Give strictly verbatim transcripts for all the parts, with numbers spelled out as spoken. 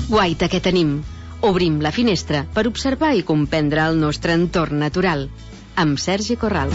Guaita, què tenim? Obrim la finestra per observar i comprendre el nostre entorn natural. Amb Sergi Corral.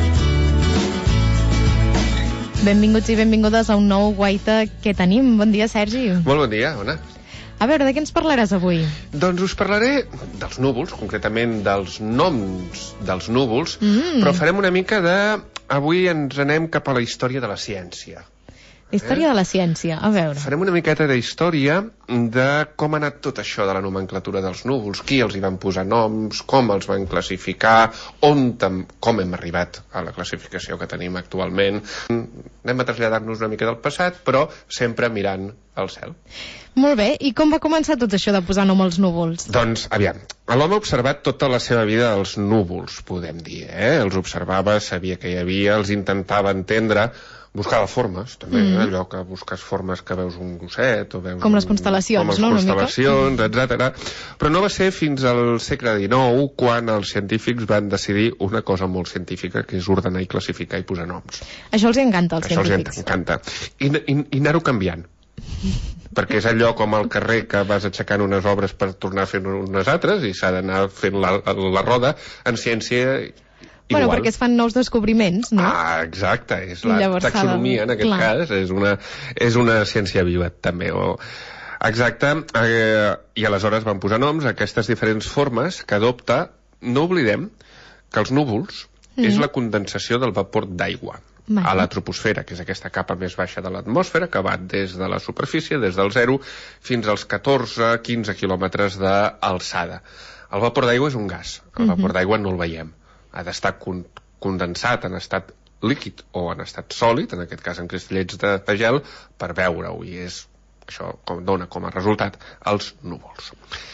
Benvinguts i benvingudes a un nou Guaita, què tenim? Bon dia, Sergi. Molt bon dia, Ona. A veure, de què ens parlaràs avui? Doncs us parlaré dels núvols, concretament dels noms dels núvols, mm. però farem una mica de... Avui ens anem cap a la història de la ciència. La història eh? de la ciència, a veure. Farem una miqueta de història de com ha anat tot això de la nomenclatura dels núvols, qui els hi van posar noms, com els van classificar, on tam... com hem arribat a la classificació que tenim actualment. Anem a traslladar-nos una mica del passat, però sempre mirant al cel. Molt bé, i com va començar tot això de posar nom als núvols? Doncs, aviam, l'home ha observat tota la seva vida els núvols, podem dir, eh? Els observava, sabia que hi havia, els intentava entendre, buscava formes, també, mm. allò que busques formes que veus un gosset, o veus... Com les constel·lacions, com les no? constel·lacions, etcètera. Però no va ser fins al segle dinou quan els científics van decidir una cosa molt científica, que és ordenar i classificar i posar noms. Això els encanta, als Això científics. els encanta. I, i, i anar-ho canviant. Perquè és allò com al carrer que vas aixecant unes obres per tornar a fer unes altres i s'ha d'anar fent la, la roda en ciència igual. Bueno, perquè es fan nous descobriments, no? Ah, exacte, és la Llavors, taxonomia en aquest clar. cas, és una, és una ciència viva també, o... Exacte, eh, i aleshores van posar noms a aquestes diferents formes que adopta. No oblidem que els núvols mm. és la condensació del vapor d'aigua a la troposfera, que és aquesta capa més baixa de l'atmosfera, que va des de la superfície, des del zero, fins als catorze a quinze quilòmetres d'alçada. El vapor d'aigua és un gas. El vapor mm-hmm. d'aigua no el veiem. Ha d'estar con condensat en estat líquid o en estat sòlid, en aquest cas en cristallets de, de gel, per veure-ho, i és, això com, dona com a resultat els núvols.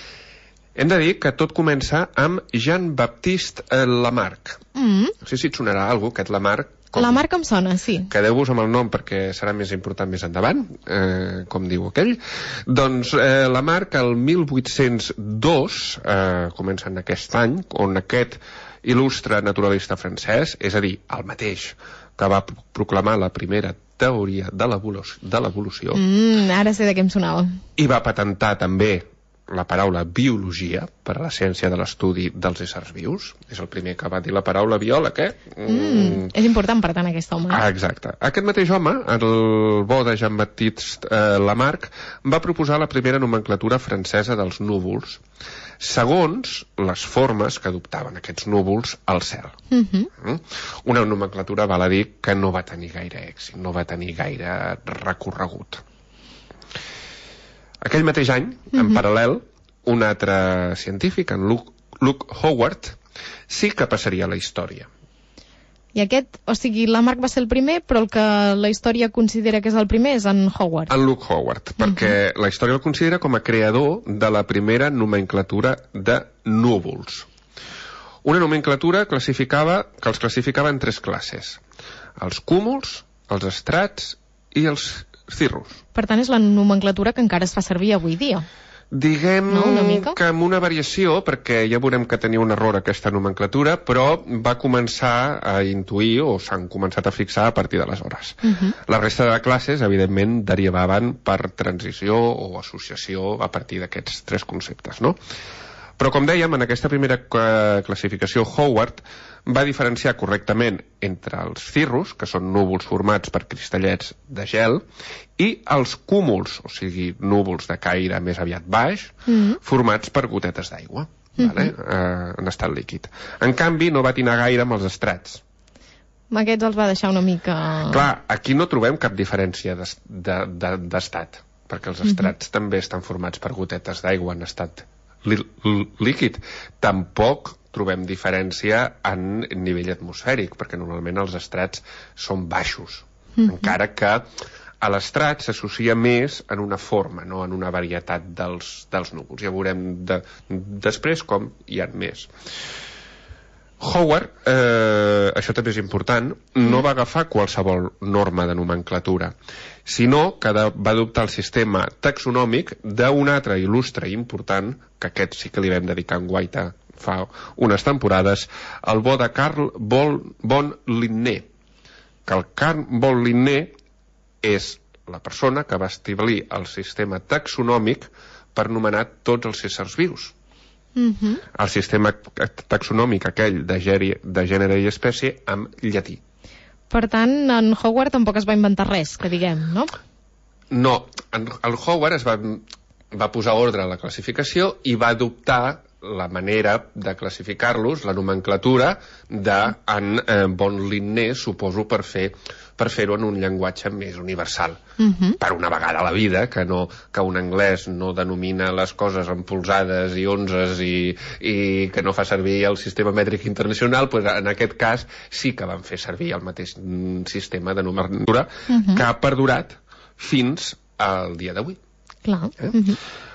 Hem de dir que tot comença amb Jean-Baptiste Lamarck. Mm. No sé si et sonarà alguna cosa, aquest Lamarck. Com, la marca em sona, sí. Quedeu-vos amb el nom perquè serà més important més endavant, eh, com diu aquell. Doncs eh, Lamarck, el mil vuit-cents dos, eh, comença en aquest any, on aquest il·lustre naturalista francès, és a dir, el mateix que va proclamar la primera teoria de l'evolució, mm, ara sé de què em sonava, i va patentar també la paraula biologia per a la ciència de l'estudi dels éssers vius. És el primer que va dir la paraula biòleg, eh? Mm, mm. És important, per tant, aquest home. Ah, exacte. Aquest mateix home, el bo de Jean-Baptiste eh, Lamarck, va proposar la primera nomenclatura francesa dels núvols, segons les formes que adoptaven aquests núvols al cel. Mm-hmm. mm? Una nomenclatura, val a dir, que no va tenir gaire èxit, no va tenir gaire recorregut. Aquell mateix any, mm-hmm. en paral·lel, un altre científic, en Luke, Luke Howard, sí que passaria a la història. I aquest, o sigui, Lamarck va ser el primer, però el que la història considera que és el primer és en Howard. En Luke Howard, mm-hmm. perquè la història el considera com a creador de la primera nomenclatura de núvols. Una nomenclatura classificava, que els classificava en tres classes: els cúmuls, els estrats i els cirrus. Per tant, és la nomenclatura que encara es fa servir avui dia. Diguem no, una que amb una variació, perquè ja veurem que tenia un error aquesta nomenclatura, però va començar a intuir, o s'han començat a fixar a partir d'aleshores. Uh-huh. La resta de classes, evidentment, derivaven per transició o associació a partir d'aquests tres conceptes, no? Però, com dèiem, en aquesta primera classificació, Howard va diferenciar correctament entre els cirrus, que són núvols formats per cristallets de gel, i els cúmuls, o sigui, núvols de caire més aviat baix, mm-hmm. formats per gotetes d'aigua, mm-hmm. vale? eh, en estat líquid. En canvi, no va atinar gaire amb els estrats. Aquests els va deixar una mica... Clar, aquí no trobem cap diferència d'estat, de, de, de, perquè els estrats mm-hmm. també estan formats per gotetes d'aigua en estat líquid. Tampoc trobem diferència en nivell atmosfèric, perquè normalment els estrats són baixos, mm-hmm. encara que a l'estrat s'associa més en una forma, no en una varietat dels, dels núvols. Ja veurem de, després com hi ha més. Howard, eh, això també és important, no va agafar qualsevol norma de nomenclatura, sinó que de, va adoptar el sistema taxonòmic d'un altre il·lustre important, que aquest sí que li vam dedicar en Guaita fa unes temporades, el bo de Carl von Linné, que el Carl von Linné és la persona que va establir el sistema taxonòmic per nomenar tots els éssers vius. Mm-hmm. El sistema taxonòmic aquell de, gèri, de gènere i espècie amb llatí. Per tant, en Howard tampoc es va inventar res, que diguem, no? No, en, el Howard es va, va posar ordre a la classificació i va adoptar la manera de classificar-los, la nomenclatura d'en eh, von Linné, suposo, per fer per fer-ho en un llenguatge més universal. Uh-huh. Per una vegada a la vida, que no que un anglès no denomina les coses en polzades i onzes i, i que no fa servir el sistema mètric internacional, pues en aquest cas sí que van fer servir el mateix sistema de nomenclatura uh-huh. que ha perdurat fins al dia d'avui. Clar. Eh? Uh-huh.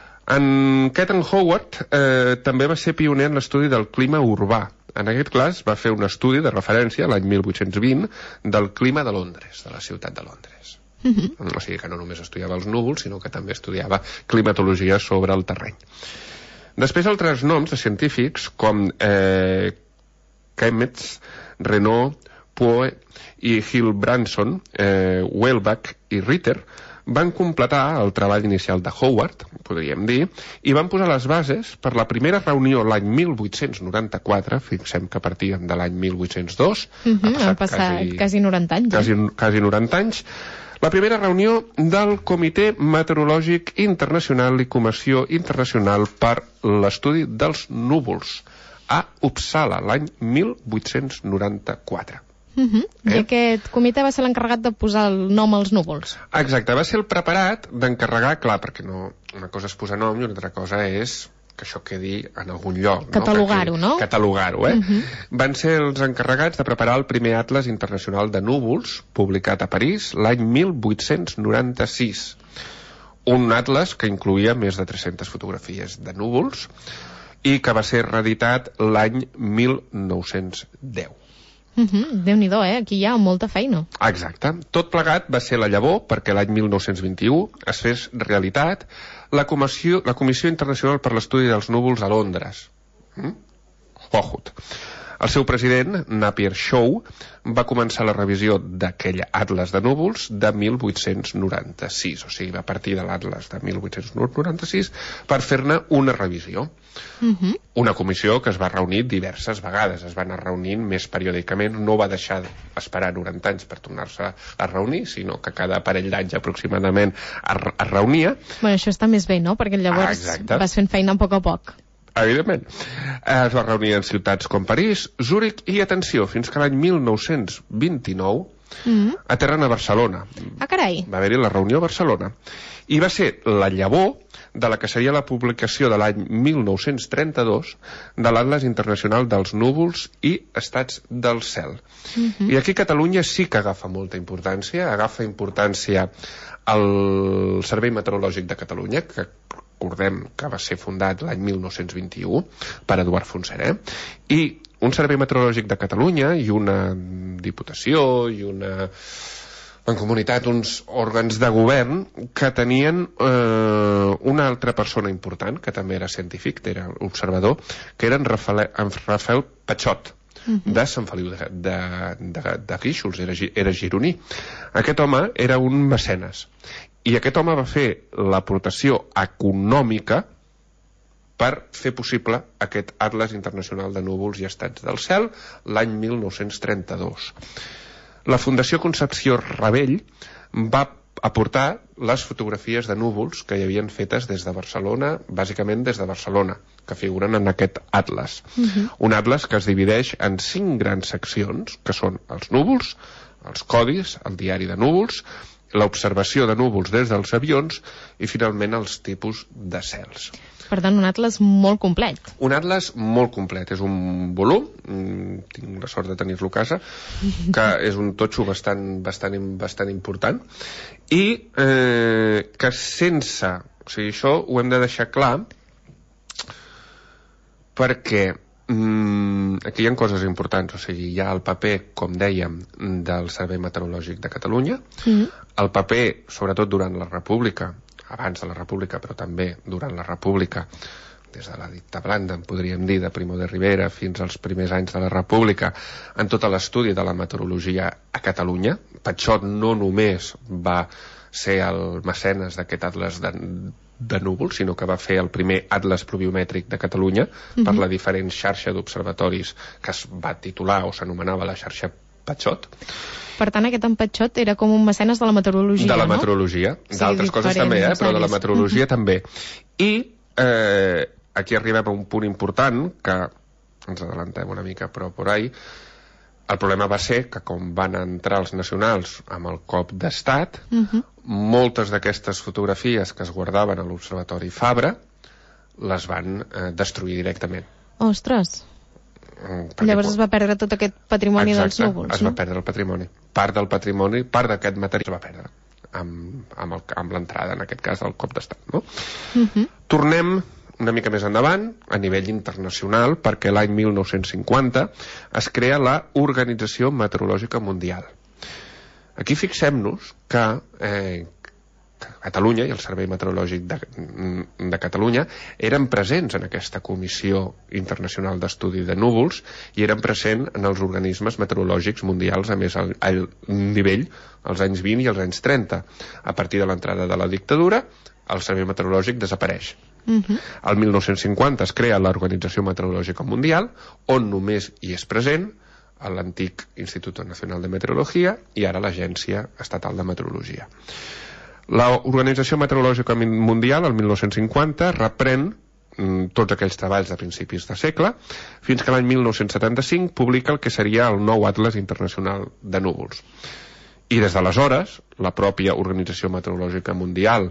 En Ketan Howard eh, també va ser pioner en l'estudi del clima urbà. En aquest cas va fer un estudi de referència l'any mil vuit-cents vint del clima de Londres, de la ciutat de Londres. Uh-huh. O sigui que no només estudiava els núvols, sinó que també estudiava climatologia sobre el terreny. Després altres noms de científics com eh, Kempis, Renaud, Poe i Hilbranson, eh, Wellbach i Ritter van completar el treball inicial de Howard, podríem dir, i van posar les bases per la primera reunió l'any mil vuit-cents noranta-quatre, fixem que partíem de l'any mil vuit-cents dos, uh-huh, ha passat, han passat quasi, quasi noranta anys. Quasi, eh? quasi noranta anys, la primera reunió del Comitè Meteorològic Internacional i Comissió Internacional per l'Estudi dels Núvols, a Uppsala, l'any mil vuit-cents noranta-quatre. Uh-huh. Eh? I aquest comitè va ser l'encarregat de posar el nom als núvols. Exacte, va ser el preparat d'encarregar, clar, perquè no, una cosa és posar nom i una altra cosa és que això quedi en algun lloc. Catalogar-ho, no? Catalogar-ho, eh? Uh-huh. Van ser els encarregats de preparar el primer Atles Internacional de Núvols, publicat a París l'any mil vuit-cents noranta-sis. Un atles que incloïa més de tres-centes fotografies de núvols i que va ser reeditat l'any mil nou-cents deu. Uh-huh. Déu-n'hi-do, eh? Aquí hi ha molta feina. Exacte. Tot plegat va ser la llavor perquè l'any mil nou-cents vint-i-u es fes realitat la Comissió, la Comissió Internacional per l'Estudi dels Núvols a Londres. Mm? Ohut. El seu president, Napier Shaw, va començar la revisió d'aquell atles de núvols de mil vuit-cents noranta-sis. O sigui, va partir de l'atles de mil vuit-cents noranta-sis per fer-ne una revisió. Uh-huh. Una comissió que es va reunir diverses vegades, es va anar reunint més periòdicament, no va deixar d'esperar noranta anys per tornar-se a reunir, sinó que cada parell d'anys aproximadament es, es reunia. Bueno, això està més bé, no? Perquè llavors ah, vas fent feina a poc a poc. Evidentment. Es va reunir en ciutats com París, Zúrich i, atenció, fins que l'any mil nou-cents vint-i-nou mm-hmm. aterren a Barcelona. Ah, carai. Va haver-hi la reunió a Barcelona. I va ser la llavor de la que seria la publicació de l'any mil nou-cents trenta-dos de l'Atles Internacional dels Núvols i Estats del Cel. Mm-hmm. I aquí Catalunya sí que agafa molta importància, agafa importància el Servei Meteorològic de Catalunya, que recordem que va ser fundat l'any mil nou-cents vint-i-u per Eduard Fontserè, i un Servei Meteorològic de Catalunya i una diputació i una en comunitat uns òrgans de govern que tenien eh, una altra persona important, que també era científic, era observador, que era en Rafael, en Rafael Patxot, uh-huh. de Sant Feliu de, de, de, de Guíxols, era, era gironí. Aquest home era un mecenes, i aquest home va fer l'aportació econòmica per fer possible aquest Atles Internacional de Núvols i Estats del Cel l'any mil nou-cents trenta-dos. La Fundació Concepció Ravell va aportar les fotografies de núvols que hi havien fetes des de Barcelona, bàsicament des de Barcelona, que figuren en aquest atles. Uh-huh. Un atles que es divideix en cinc grans seccions, que són els núvols, els codis, el diari de núvols, l'observació de núvols des dels avions i, finalment, els tipus de cels. Per tant, un atles molt complet. Un atles molt complet. És un volum, tinc la sort de tenir-lo a casa, que és un totxo bastant, bastant, bastant important, i eh, que sense... O sigui, això ho hem de deixar clar, perquè mm, aquí hi ha coses importants. O sigui, hi ha el paper, com dèiem, del Servei Meteorològic de Catalunya, mm. el paper, sobretot durant la República, abans de la República, però també durant la República, des de la dicta blanda, en podríem dir, de Primo de Rivera fins als primers anys de la República, en tot l'estudi de la meteorologia a Catalunya. Patxot no només va ser el mecenes d'aquest atles de, de núvols, sinó que va fer el primer atles pluviomètric de Catalunya uh-huh. per la diferent xarxa d'observatoris que es va titular o s'anomenava la xarxa Patxot. Per tant, aquest en Patxot era com un mecenes de la meteorologia, De la no? meteorologia. Sí, d'altres coses també, eh? però de la meteorologia uh-huh. també. I eh, aquí arribem a un punt important que ens adelantem una mica, però por ahí el problema va ser que com van entrar els nacionals amb el cop d'estat, uh-huh. moltes d'aquestes fotografies que es guardaven a l'Observatori Fabra les van eh, destruir directament. Ostres! Perquè, llavors es va perdre tot aquest patrimoni Exacte, dels núvols, es no? va perdre el patrimoni. Part del patrimoni, part d'aquest material es va perdre amb, amb, el, amb l'entrada, en aquest cas, del cop d'estat, no? Uh-huh. Tornem una mica més endavant, a nivell internacional, perquè l'any mil nou-cents cinquanta es crea la Organització Meteorològica Mundial. Aquí fixem-nos que, eh, que Catalunya i el Servei Meteorològic de, de Catalunya eren presents en aquesta Comissió Internacional d'Estudi de Núvols i eren presents en els organismes meteorològics mundials a més al, al nivell als anys vint i als anys trenta. A partir de l'entrada de la dictadura, el Servei Meteorològic desapareix. Uh-huh. El mil nou-cents cinquanta es crea l'Organització Meteorològica Mundial, on només hi és present l'antic Instituto Nacional de Meteorologia i ara l'Agència Estatal de Meteorologia. L'Organització Meteorològica Mundial, el mil nou-cents cinquanta, reprèn mm, tots aquells treballs de principis de segle, fins que l'any mil nou-cents setanta-cinc publica el que seria el nou Atles Internacional de Núvols. I des d'aleshores, la pròpia Organització Meteorològica Mundial,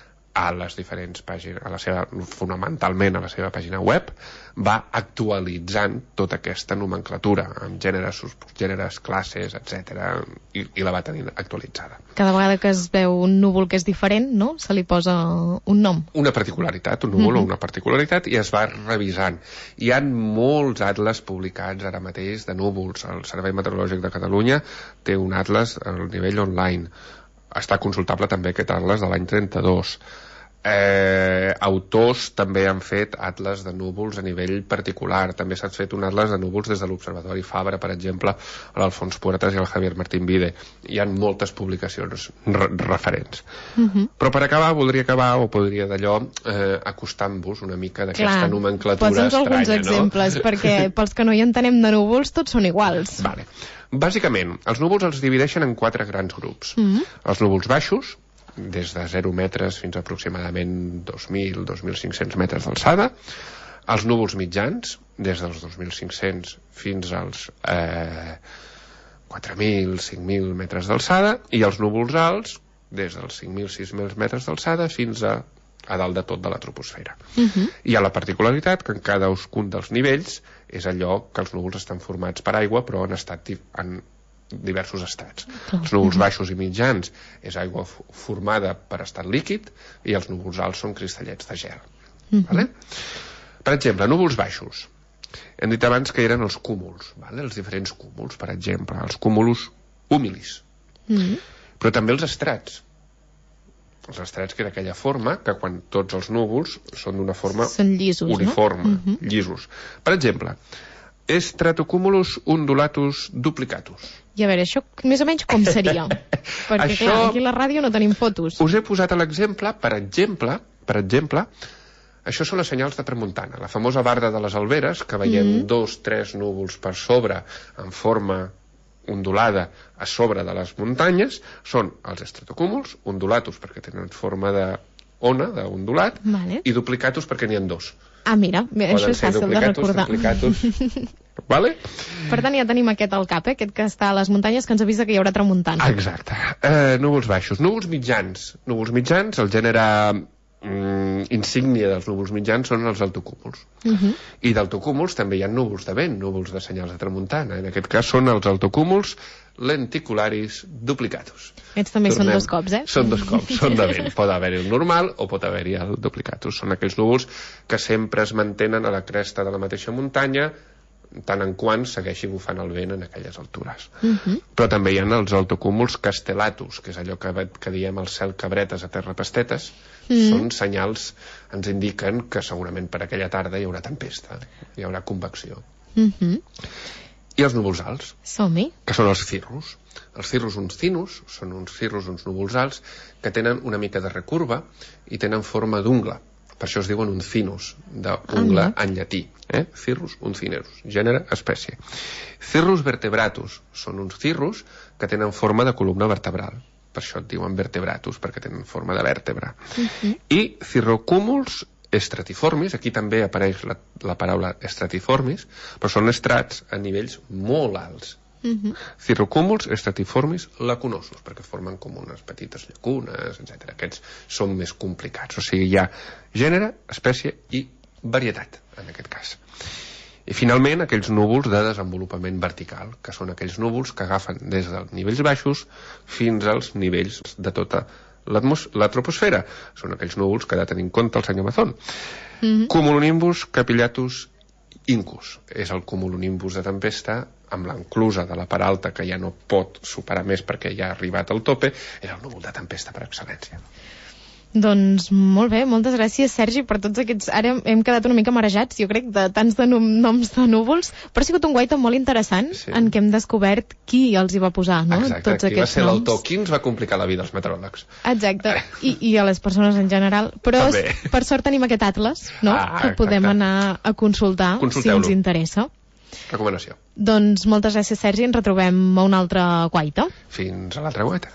a les diferents pàgines, a la seva, fonamentalment a la seva pàgina web, va actualitzant tota aquesta nomenclatura, amb gèneres, subgèneres, classes, etcètera, i, i la va tenir actualitzada. Cada vegada que es veu un núvol que és diferent, no?, se li posa un nom. Una particularitat, un núvol mm-hmm. o una particularitat, i es va revisant. Hi ha molts atles publicats ara mateix de núvols. El Servei Meteorològic de Catalunya té un atles al nivell online. Està consultable també aquest atles de l'any trenta-dos. Eh, autors també han fet atles de núvols a nivell particular. També s'ha fet un atles de núvols des de l'Observatori Fabra, per exemple, l'Alfons Puertas i el Javier Martín Vide. Hi ha moltes publicacions re referents. Uh-huh. Però per acabar, voldria acabar, o podria d'allò, eh, acostant-vos una mica d'aquesta nomenclatura estranya, no? Posa'ns alguns exemples, perquè pels que no hi entenem de núvols, tots són iguals. Vale. Bàsicament, els núvols els divideixen en quatre grans grups. Uh-huh. Els núvols baixos, des de zero metres fins a aproximadament dos mil a dos mil cinc-cents metres d'alçada. Els núvols mitjans, des dels dos mil cinc-cents fins als eh, quatre mil a cinc mil metres d'alçada, i els núvols alts, des dels cinc mil a sis mil metres d'alçada fins a, a dalt de tot de la troposfera. Uh-huh. Hi ha la particularitat que en cadascun dels nivells és allò que els núvols estan formats per aigua, però han estat en diversos estats. Els núvols baixos i mitjans és aigua formada per estat líquid i els núvols alts són cristallets de gel. Uh-huh. Vale? Per exemple, núvols baixos. Hem dit abans que eren els cúmuls, vale? Els diferents cúmuls, per exemple, els cúmulus humilis. Uh-huh. Però també els estrats. Els estrats, que era aquella forma que quan tots els núvols són d'una forma són llisos, uniforme, no? Uh-huh. llisos. Per exemple, Stratocumulus undulatus duplicatus. I a veure, això més o menys com seria? Perquè això, clar, aquí a la ràdio no tenim fotos. Us he posat l'exemple, per exemple, per exemple, això són les senyals de tramuntana, la famosa barda de les Alberes, que veiem mm-hmm. dos, tres núvols per sobre en forma ondulada a sobre de les muntanyes, són els stratocúmuls, undulatus perquè tenen forma d'ona, d'ondulat, vale. I duplicatus perquè n'hi ha dos. Ah, mira, mira això és fàcil de recordar. Vale? Per tant, ja tenim aquest al cap, eh? Aquest que està a les muntanyes, que ens avisa que hi haurà tramuntana. Exacte. Uh, núvols baixos. Núvols mitjans. Núvols mitjans, el gènere mm, insígnia dels núvols mitjans són els altocúmuls. Uh-huh. I d'altocúmuls també hi ha núvols de vent, núvols de senyals de tramuntana. En aquest cas són els altocúmuls lenticularis duplicatus. Aquests també Tornem. Són dos cops, eh? Són dos cops, són de vent. Pot haver-hi el normal o pot haver-hi el duplicatus. Són aquells núvols que sempre es mantenen a la cresta de la mateixa muntanya, tant en quant segueixi bufant el vent en aquelles altures. Uh-huh. Però també hi ha els altocúmuls castellatus, que és allò que, que diem el cel cabretes a terra pastetes. Uh-huh. Són senyals, ens indiquen que segurament per aquella tarda hi haurà tempesta, hi haurà convecció. Uh-huh. I els núvols alts. Som-hi. Que són els cirrus. Els cirrus uns cinus, són uns cirrus, uns núvols alts, que tenen una mica de recurva i tenen forma d'ungla. Per això es diuen un cinus, d'ungla ah, en llatí. Eh? Cirrus uncinerus, gènere, espècie. Cirrus vertebratus són uns cirrus que tenen forma de columna vertebral. Per això et diuen vertebratus, perquè tenen forma de vèrtebra. Uh-huh. I cirrocúmuls estratiformis, aquí també apareix la, la paraula estratiformis, però són estrats a nivells molt alts. Uh-huh. Cirrocúmuls estratiformis lacunosos, perquè formen com unes petites llacunes, etcètera. Aquests són més complicats. O sigui, hi ha gènere, espècie i varietat, en aquest cas. I finalment, aquells núvols de desenvolupament vertical, que són aquells núvols que agafen des dels nivells baixos fins als nivells de tota la troposfera. Són aquells núvols que ha de tenir en compte el senyor Mazón. Mm-hmm. Cumulonimbus capillatus incus. És el cumulonimbus de tempesta amb l'enclusa de la part alta que ja no pot superar més perquè ja ha arribat al tope. És el núvol de tempesta per excel·lència. Doncs molt bé, moltes gràcies, Sergi, per tots aquests... Ara hem quedat una mica marejats, jo crec, de tants de noms de núvols, però ha sigut un guaita molt interessant, sí, en què hem descobert qui els hi va posar, no? Exacte, tots qui va ser noms. l'autor, qui ens va complicar la vida als meteoròlegs. Exacte, I, i a les persones en general, però També. per sort tenim aquest atles, no? Ah, que podem anar a consultar si ens interessa. Recomanació. Doncs moltes gràcies, Sergi, ens retrobem a una altra guaita. Fins a l'altra guaita.